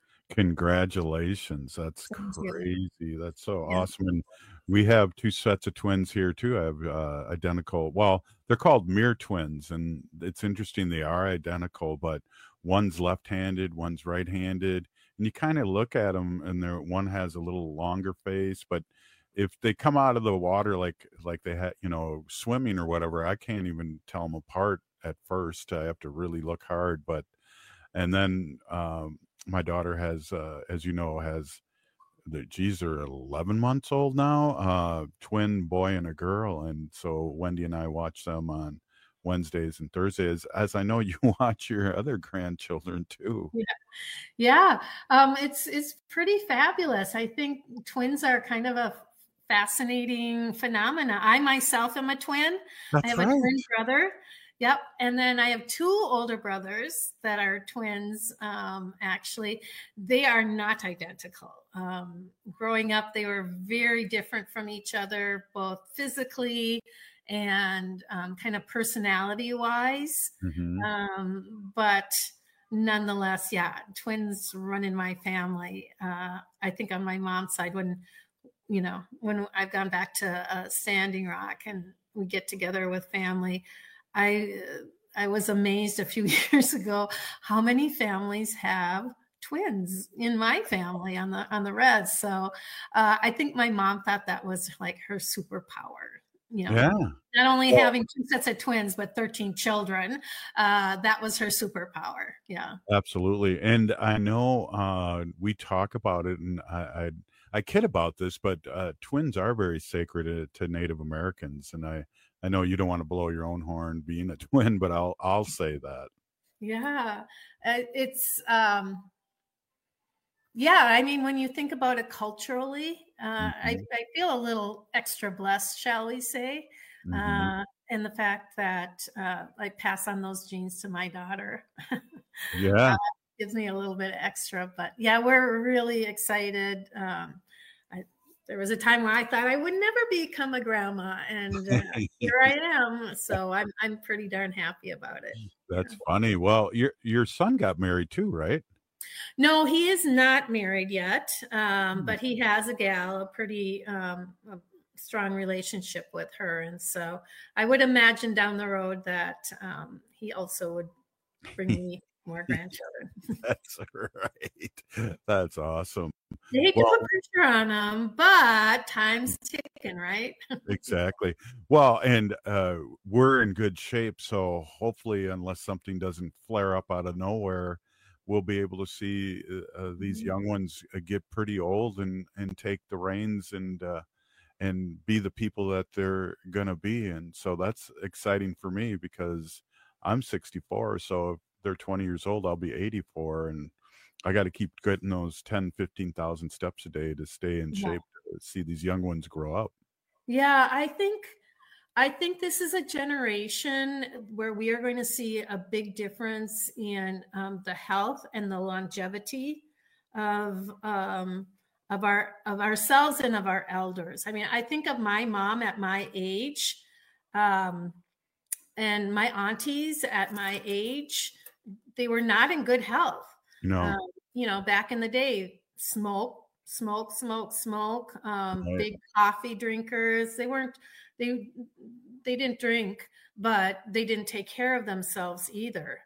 Congratulations. That's Thank you. crazy. That's so Yeah. awesome. And we have two sets of twins here too. I have uh, identical, well, they're called mirror twins. And it's interesting. They are identical, but one's left-handed, one's right-handed. And you kind of look at them and they're, one has a little longer face, but if they come out of the water, like, like they had, you know, swimming or whatever, I can't even tell them apart at first. I have to really look hard, but, and then, um, my daughter has, uh, as you know, has the, geez, they're eleven months old now, uh, twin boy and a girl. And so Wendy and I watch them on Wednesdays and Thursdays, as I know you watch your other grandchildren too. Yeah, yeah. Um, it's it's pretty fabulous. I think twins are kind of a fascinating phenomena. I myself am a twin. That's I have right. a twin brother. Yep. And then I have two older brothers that are twins. Um, actually, they are not identical. Um, growing up, they were very different from each other, both physically and um, kind of personality wise. Mhm. Um, but nonetheless, yeah, twins run in my family. Uh, I think on my mom's side, when, you know, when I've gone back to uh, Standing Rock and we get together with family, I I was amazed a few years ago how many families have twins in my family on the on the Reds. So uh, I think my mom thought that was like her superpower. You know, Yeah. not only Well- having two sets of twins, but thirteen children. Uh, that was her superpower. Yeah. Absolutely. And I know uh, we talk about it, and I, I I kid about this, but uh, twins are very sacred to, to Native Americans. And I, I know you don't want to blow your own horn being a twin, but I'll I'll say that. Yeah. Uh, It's, um, yeah, I mean, when you think about it culturally, uh, I, Mhm. I feel a little extra blessed, shall we say, Mhm. uh, in the fact that uh, I pass on those genes to my daughter. Yeah. uh, gives me a little bit extra, but yeah, we're really excited. Um, I, there was a time where I thought I would never become a grandma, and uh, here I am. So I'm I'm pretty darn happy about it. That's funny. Well, your your son got married too, right? No, he is not married yet, um, Hmm. but he has a gal, a pretty um, a strong relationship with her. And so I would imagine down the road that um, he also would bring me more grandchildren. That's right. That's awesome. They hate Well, to put pressure on them, but time's ticking, right? exactly. Well, and uh, we're in good shape, so hopefully, unless something doesn't flare up out of nowhere, we'll be able to see uh, uh, these young ones uh, get pretty old and and take the reins and uh, and be the people that they're gonna be. And so that's exciting for me because I'm sixty-four, so if they're twenty years old, I'll be eighty-four, and I got to keep getting those ten, fifteen thousand steps a day to stay in Yeah. shape to see these young ones grow up. Yeah, I think I think this is a generation where we are going to see a big difference in um, the health and the longevity of um, of our of ourselves and of our elders. I mean, I think of my mom at my age, um, and my aunties at my age. They were not in good health. No. Um, you know, back in the day, smoke, smoke, smoke, smoke. Um, Right. big coffee drinkers. They weren't. They they didn't drink, but they didn't take care of themselves either.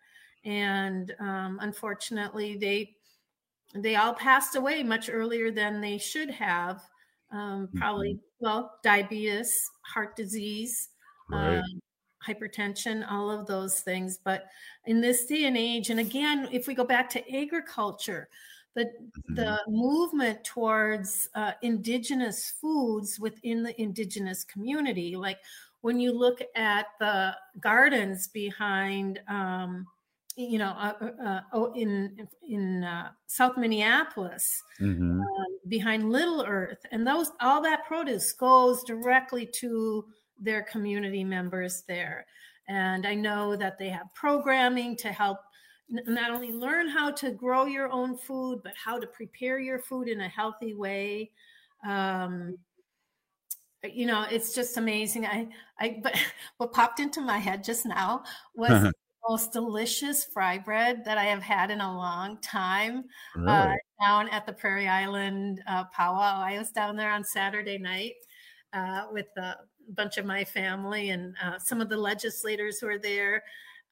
And um, unfortunately, they they all passed away much earlier than they should have. Um, probably, well, diabetes, heart disease, Right. um, hypertension, all of those things. But in this day and age, and again, if we go back to agriculture, the the movement towards uh, indigenous foods within the indigenous community, like when you look at the gardens behind, um, you know, uh, uh, oh, in in uh, South Minneapolis, Mhm. um, behind Little Earth, and those all that produce goes directly to their community members there. And I know that they have programming to help not only learn how to grow your own food, but how to prepare your food in a healthy way. Um, you know, it's just amazing. I, I, but what popped into my head just now was the most delicious fry bread that I have had in a long time. Really? Uh, down at the Prairie Island uh, powwow. I was down there on Saturday night uh, with a bunch of my family and uh, some of the legislators who are there.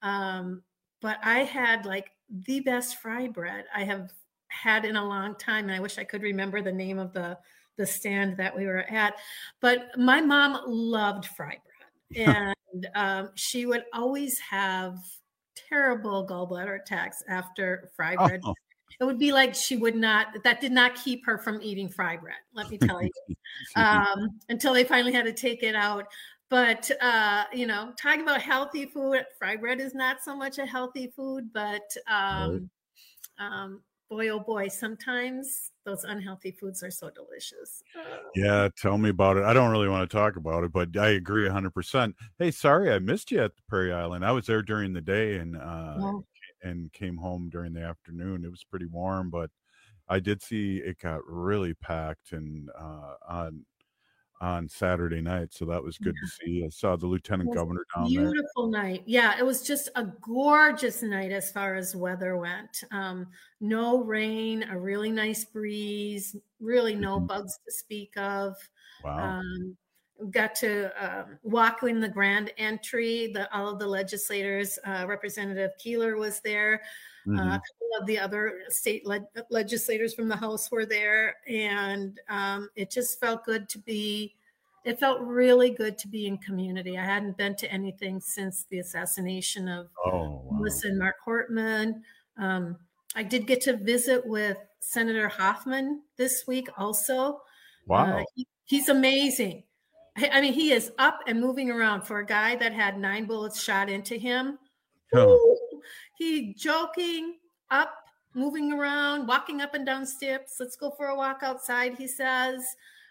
Um, but I had like the best fry bread I have had in a long time. And I wish I could remember the name of the the stand that we were at, but my mom loved fry bread, and um, she would always have terrible gallbladder attacks after fry bread. Oh. It would be like she would not, that did not keep her from eating fry bread, let me tell you, um, until they finally had to take it out. But, uh, you know, talking about healthy food, fry bread is not so much a healthy food, but um, right. um, boy, oh boy, sometimes those unhealthy foods are so delicious. Yeah, tell me about it. I don't really want to talk about it, but I agree one hundred percent. Hey, sorry I missed you at the Prairie Island. I was there during the day and uh, yeah. and came home during the afternoon. It was pretty warm, but I did see it got really packed and uh, on on Saturday night, so that was good yeah. to see. I saw the lieutenant governor down beautiful there. Beautiful night. Yeah, it was just a gorgeous night as far as weather went. Um, no rain, a really nice breeze, really no mm-hmm. bugs to speak of. Wow. Um, got to um, walk in the grand entry. The, all of the legislators, uh, Representative Keeler was there. Mm-hmm. Uh, a couple of the other state le- legislators from the House were there, and um, it just felt good to be, it felt really good to be in community. I hadn't been to anything since the assassination of oh, wow. Melissa and Mark Hortman. Um, I did get to visit with Senator Hoffman this week also. Wow. Uh, he, he's amazing. I, I mean, he is up and moving around for a guy that had nine bullets shot into him. Oh. Ooh, he joking, up, moving around, walking up and down steps. Let's go for a walk outside, he says.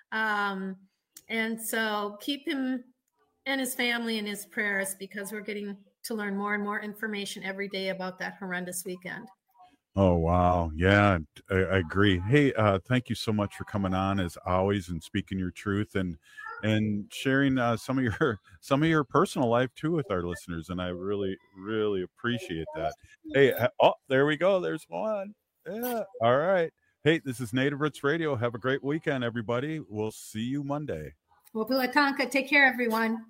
Um, and so keep him and his family in his prayers, because we're getting to learn more and more information every day about that horrendous weekend. Oh, wow. Yeah, I, I agree. Hey, uh, thank you so much for coming on as always and speaking your truth and and sharing uh, some of your some of your personal life too with our listeners. And I really, really appreciate that. Hey, oh, there we go. There's one. Yeah. All right. Hey, this is Native Roots Radio. Have a great weekend, everybody. We'll see you Monday. Wapuatanka. Take care, everyone.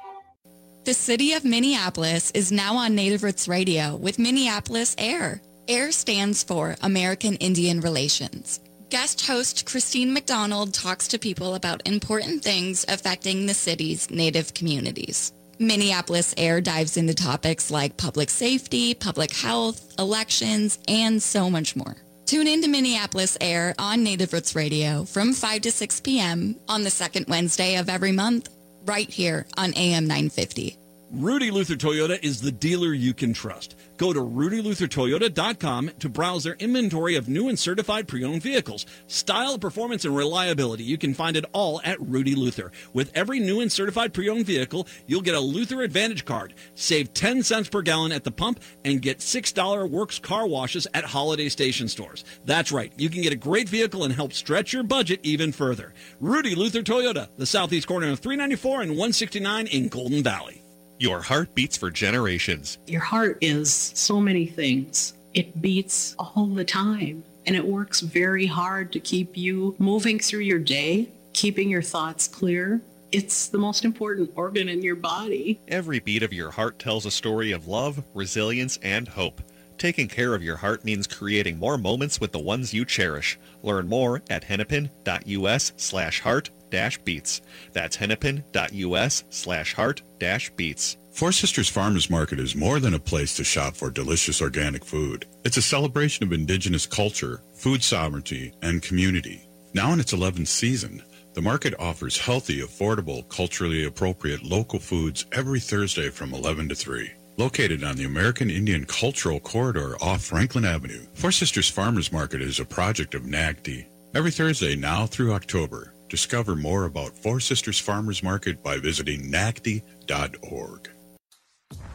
The city of Minneapolis is now on Native Roots Radio with Minneapolis Air. AIR stands for American Indian Relations. Guest host Christine McDonald talks to people about important things affecting the city's Native communities. Minneapolis Air dives into topics like public safety, public health, elections, and so much more. Tune in to Minneapolis Air on Native Roots Radio from five to six p.m. on the second Wednesday of every month, right here on A M nine fifty. Rudy Luther Toyota is the dealer you can trust. Go to rudy luther toyota dot com to browse their inventory of new and certified pre-owned vehicles. Style, performance, and reliability, you can find it all at Rudy Luther. With every new and certified pre-owned vehicle, you'll get a Luther Advantage card, save ten cents per gallon at the pump, and get six dollars Works car washes at holiday station stores. That's right, you can get a great vehicle and help stretch your budget even further. Rudy Luther Toyota, the southeast corner of three ninety-four and one sixty-nine in Golden Valley. Your heart beats for generations. Your heart is so many things. It beats all the time, and it works very hard to keep you moving through your day, keeping your thoughts clear. It's the most important organ in your body. Every beat of your heart tells a story of love, resilience, and hope. Taking care of your heart means creating more moments with the ones you cherish. Learn more at hennepin.us slash heart dash beats. That's hennepin.us slash heart dash beats. Four Sisters Farmers Market is more than a place to shop for delicious organic food. It's a celebration of indigenous culture, food sovereignty, and community. Now in its eleventh season, the market offers healthy, affordable, culturally appropriate local foods every Thursday from eleven to three. Located on the American Indian Cultural Corridor off Franklin Avenue, Four Sisters Farmers Market is a project of N A G D. Every Thursday now through October, discover more about Four Sisters Farmers Market by visiting N A G D dot org.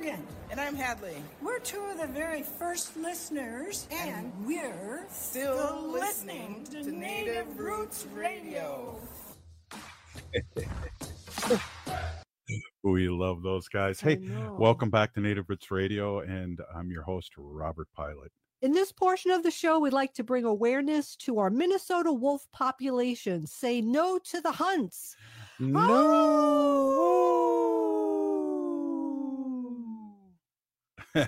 Morgan. And I'm Hadley. We're two of the very first listeners, and, and we're still, still listening, listening to Native Roots Radio. We love those guys. Hey, welcome back to Native Roots Radio, and I'm your host, Robert Pilot. In this portion of the show, we'd like to bring awareness to our Minnesota wolf population. Say no to the hunts. No. Oh!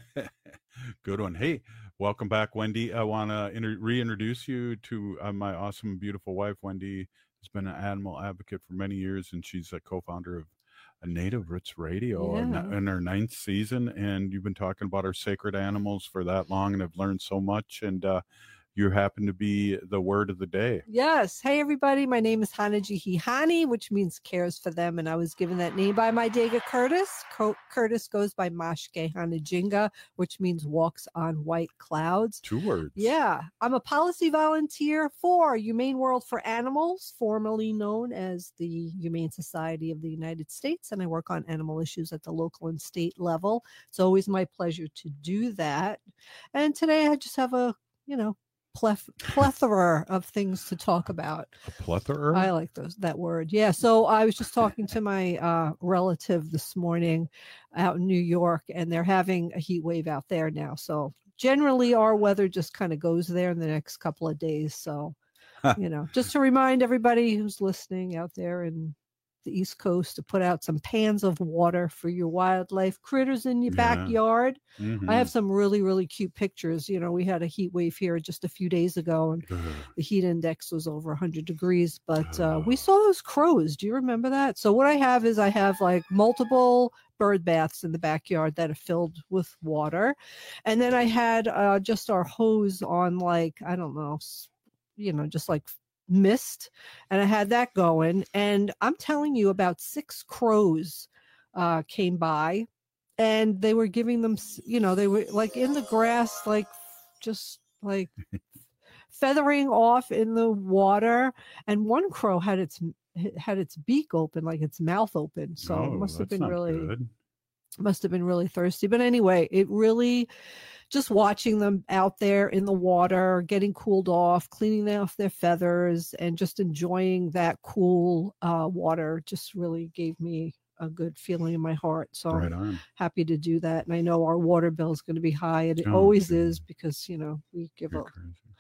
Good one. Hey, welcome back, Wendy. I want to inter- reintroduce you to uh, my awesome, beautiful wife. Wendy has been an animal advocate for many years, and she's a co-founder of a Native Roots Radio Yeah. in our ninth season. And you've been talking about our sacred animals for that long, and I've learned so much. And uh, you happen to be the word of the day. Yes. Hey, everybody. My name is Hanaji which means cares for them. And I was given that name by my Dega Curtis. Co- Curtis goes by Mashke Hanajinga, which means walks on white clouds. Two words. Yeah. I'm a policy volunteer for Humane World for Animals, formerly known as the Humane Society of the United States. And I work on animal issues at the local and state level. It's always my pleasure to do that. And today I just have a, you know, Pleth- plethora of things to talk about. A plethora? I like those that word. Yeah. So I was just talking to my uh, relative this morning out in New York, and they're having a heat wave out there now. So generally, our weather just kind of goes there in the next couple of days. So, you know, just to remind everybody who's listening out there in the East Coast to put out some pans of water for your wildlife critters in your Yeah. backyard. Mhm. I have some really, really cute pictures. You know, we had a heat wave here just a few days ago, and the heat index was over one hundred degrees. But uh, we saw those crows. Do you remember that? So what I have is I have like multiple bird baths in the backyard that are filled with water. And then I had uh, just our hose on like, I don't know, s- you know, just like mist, and I had that going, and I'm telling you, about six crows uh came by, and they were giving them s- you know, they were like in the grass, like just like feathering off in the water, and one crow had its had its beak open, like its mouth open, so it Oh, must have that's been not really good. must have been really thirsty. But anyway, it really, just watching them out there in the water, getting cooled off, cleaning off their feathers, and just enjoying that cool uh, water just really gave me a good feeling in my heart. So Right I'm on. happy to do that. And I know our water bill is going to be high, and it Oh, always is, because, you know, we give You're up.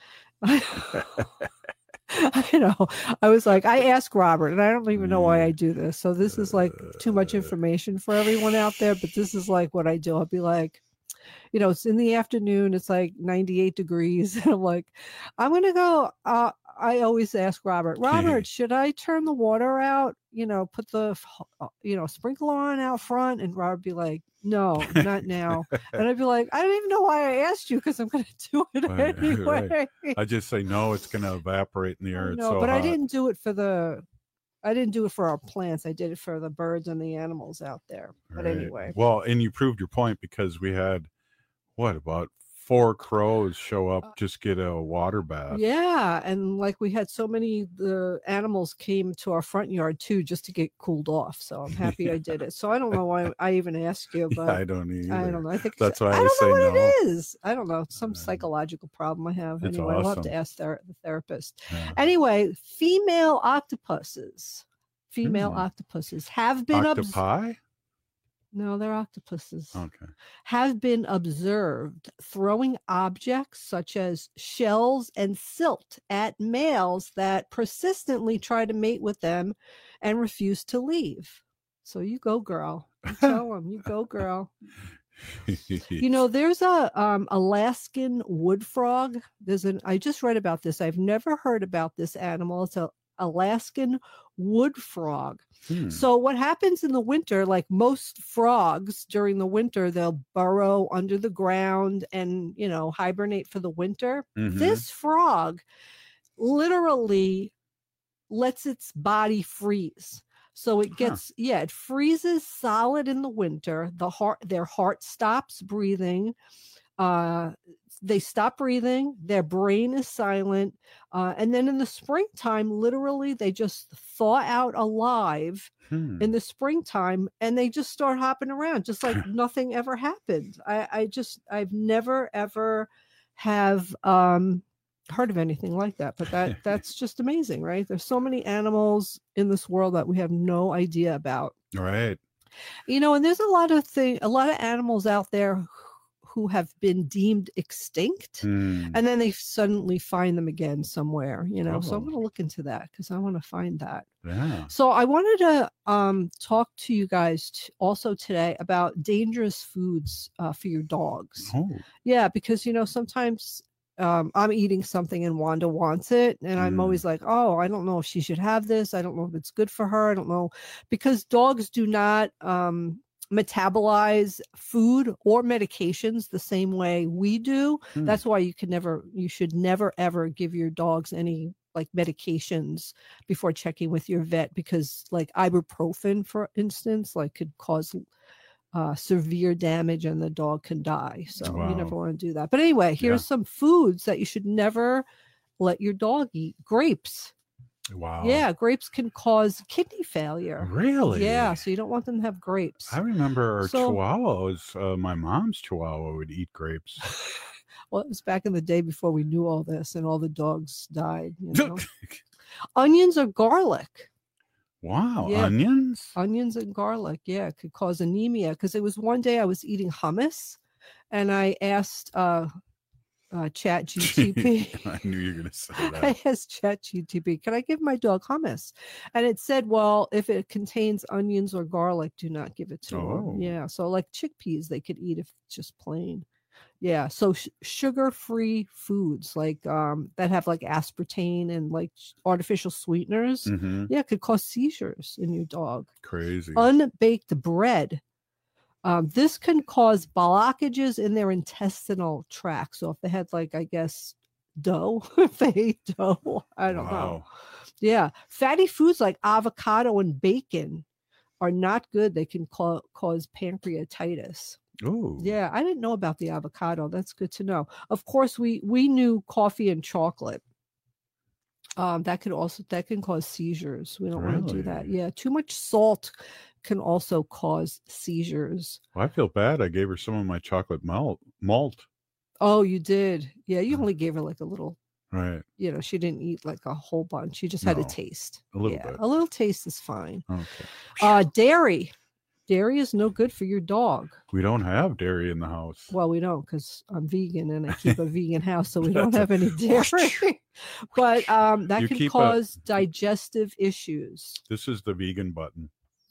crazy. I know. I was like, I asked Robert, and I don't even know why I do this. So this is like too much information for everyone out there, but this is like what I do. I'll be like, you know, it's in the afternoon, it's like ninety-eight degrees. And I'm like, I'm going to go. Uh, I always ask Robert, Robert, should I turn the water out? You know, put the, uh, you know, sprinkler on out front? And Robert be like, no, not now. And I'd be like, I don't even know why I asked you, because I'm going to do it Right, anyway. right. I just say no, it's going to evaporate in the air. It's No, so but hot. I didn't do it for the, I didn't do it for our plants. I did it for the birds and the animals out there. But Right. anyway, Well, and you proved your point, because we had, what, about four crows show up, just get a water bath. yeah, and like we had so many, the animals came to our front yard too, just to get cooled off. So I'm happy I did it. So I don't know why I even asked you, but I don't either. I don't know. I think That's why I, I don't say know what no. it is. I don't know. Some psychological problem I have. It's Anyway, I'll have awesome. to ask ther- the therapist. Yeah. Anyway, female octopuses, female Hmm. octopuses have been obs- Octopi? No, they're octopuses. Okay. Have been observed throwing objects such as shells and silt at males that persistently try to mate with them and refuse to leave. So you go, girl. You tell them, you go, girl. You know, there's a um, Alaskan wood frog. There's an. I just read about this. I've never heard about this animal. It's a Alaskan wood frog. Hmm. So what happens in the winter, like most frogs during the winter, they'll burrow under the ground and, you know, hibernate for the winter. Mhm. This frog literally lets its body freeze. So it gets, yeah, it freezes solid in the winter. The heart, their heart stops breathing. Uh, they stop breathing, their brain is silent, uh, and then in the springtime, literally, they just thaw out alive Hmm. in the springtime, and they just start hopping around, just like nothing ever happened. I, I just, I've never ever have um, heard of anything like that, but that that's just amazing, right? There's so many animals in this world that we have no idea about. Right. You know, and there's a lot of thing, a lot of animals out there who have been deemed extinct, Hmm. and then they suddenly find them again somewhere, you know. So I'm Oh. going to look into that because I want to find that. Yeah. So I wanted to um, talk to you guys t- also today about dangerous foods uh, for your dogs. Oh. Yeah, because, you know, sometimes um, I'm eating something and Wanda wants it. And I'm Mm. always like, oh, I don't know if she should have this. I don't know if it's good for her. I don't know. Because dogs do not um, metabolize food or medications the same way we do. Hmm. That's why you can never, you should never, ever give your dogs any like medications before checking with your vet, because like ibuprofen, for instance, like could cause uh, severe damage and the dog can die. So Wow. you never want to do that. But anyway, here's Yeah. some foods that you should never let your dog eat. Grapes. Wow. Yeah, grapes can cause kidney failure. Really? Yeah, so you don't want them to have grapes. I remember our So- chihuahuas. Uh, my mom's chihuahua would eat grapes. Well, it was back in the day before we knew all this and all the dogs died. You know? Onions or garlic. Wow. Yeah. Onions? Onions and garlic, yeah, it could cause anemia. Because it was one day I was eating hummus, and I asked uh, uh, Chat G T P. I knew you were going to say I that. asked Chat G T P, can I give my dog hummus? And it said, well, if it contains onions or garlic, do not give it to Oh. her. Yeah, so like chickpeas, they could eat if it's just plain. Yeah, so sh- sugar-free foods like um, that have like aspartame and like artificial sweeteners, Mhm. yeah, could cause seizures in your dog. Crazy. Unbaked bread. Um, this can cause blockages in their intestinal tract. So if they had like, I guess, dough, if they ate dough, I don't know. Wow. Yeah. Fatty foods like avocado and bacon are not good. They can ca- cause pancreatitis. Ooh. Yeah, I didn't know about the avocado. That's good to know. Of course, we we knew coffee and chocolate. Um, that could also that can cause seizures. We don't want to do that. Really? Yeah, too much salt can also cause seizures. Well, I feel bad. I gave her some of my chocolate malt. Malt. Oh, you did? Yeah, you only gave her like a little. Right. You know, she didn't eat like a whole bunch. She just had a No, taste. a little yeah, bit. a little taste is fine. Okay. Uh, dairy. Dairy is no good for your dog. We don't have dairy in the house. Well, we don't because I'm vegan and I keep a vegan house, so we don't That's have any dairy. But um, that You can keep a- cause digestive issues. This is the vegan button.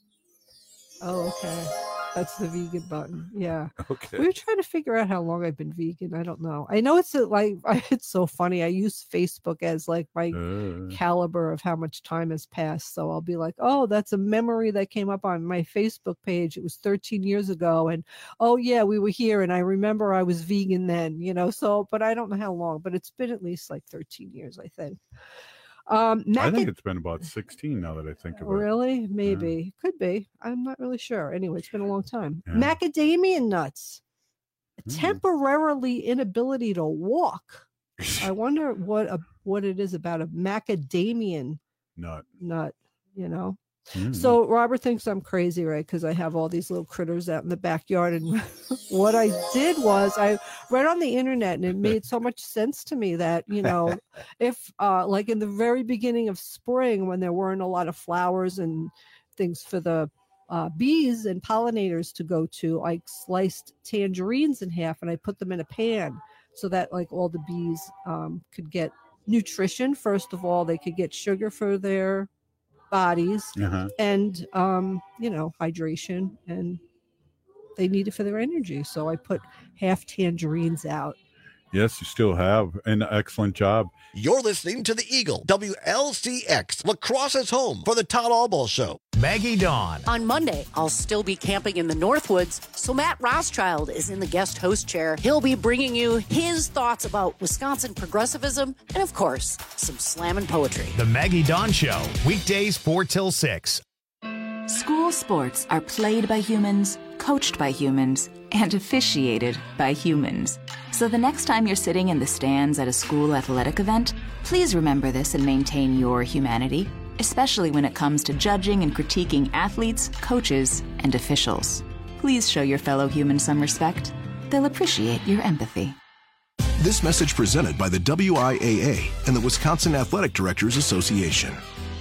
Oh, okay. That's the vegan button. Yeah. Okay. We were trying to figure out how long I've been vegan. I don't know. I know it's a, like it's so funny. I use Facebook as like my Uh, caliber of how much time has passed. So I'll be like, oh, that's a memory that came up on my Facebook page. It was thirteen years ago. And oh, yeah, we were here. And I remember I was vegan then, you know. So, but I don't know how long, but it's been at least like thirteen years, I think. Um, I maca- think it's been about sixteen now that I think of it. Really? Maybe. Could be. I'm not really sure. Anyway, it's been a long time. Yeah. Macadamia nuts. Mm. Temporarily inability to walk. I wonder what a what it is about a macadamian Nut. nut, you know. Mm. So Robert thinks I'm crazy, right? Because I have all these little critters out in the backyard. And what I did was I read on the internet, and it made so much sense to me that, you know, if uh, like in the very beginning of spring, when there weren't a lot of flowers and things for the uh, bees and pollinators to go to, I sliced tangerines in half and I put them in a pan so that like all the bees um, could get nutrition. First of all, they could get sugar for their bodies Uh-huh. and um you know hydration, and they need it for their energy. So I put half tangerines out. Yes, you still have an excellent job. You're listening to the Eagle, W L C X, Lacrosse's home for the Todd Albaugh Show. Maggie Dawn. On Monday, I'll still be camping in the Northwoods, so Matt Rothschild is in the guest host chair. He'll be bringing you his thoughts about Wisconsin progressivism and, of course, some slammin' poetry. The Maggie Dawn Show, weekdays four till six. School sports are played by humans, coached by humans, and officiated by humans. So the next time you're sitting in the stands at a school athletic event, please remember this and maintain your humanity, especially when it comes to judging and critiquing athletes, coaches, and officials. Please show your fellow humans some respect. They'll appreciate your empathy. This message presented by the W I A A and the Wisconsin Athletic Directors Association.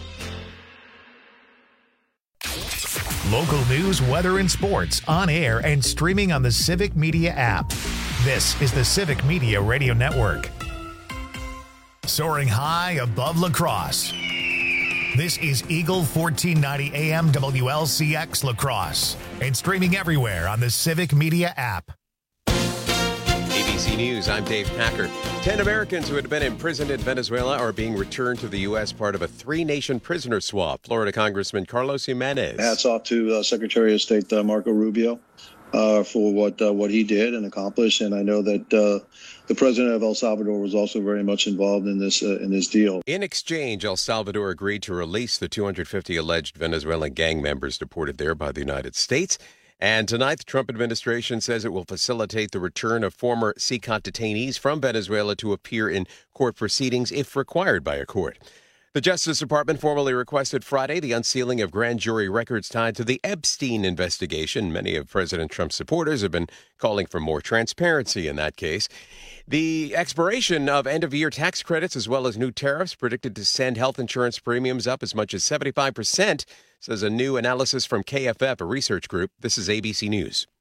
Local news, weather, and sports on air and streaming on the Civic Media app. This is the Civic Media Radio Network. Soaring high above La Crosse. This is Eagle fourteen ninety A M W L C X La Crosse and streaming everywhere on the Civic Media app. A B C News, I'm Dave Packer. Ten Americans who had been imprisoned in Venezuela are being returned to the U S, part of a three-nation prisoner swap. Florida Congressman Carlos Jimenez. Hats off to uh, Secretary of State uh, Marco Rubio uh, for what uh, what he did and accomplished. And I know that uh, the president of El Salvador was also very much involved in this uh, in this deal. In exchange, El Salvador agreed to release the two hundred fifty alleged Venezuelan gang members deported there by the United States. And tonight, the Trump administration says it will facilitate the return of former C I C T detainees from Venezuela to appear in court proceedings if required by a court. The Justice Department formally requested Friday the unsealing of grand jury records tied to the Epstein investigation. Many of President Trump's supporters have been calling for more transparency in that case. The expiration of end-of-year tax credits as well as new tariffs predicted to send health insurance premiums up as much as seventy-five percent, says a new analysis from K F F, a research group. This is A B C News.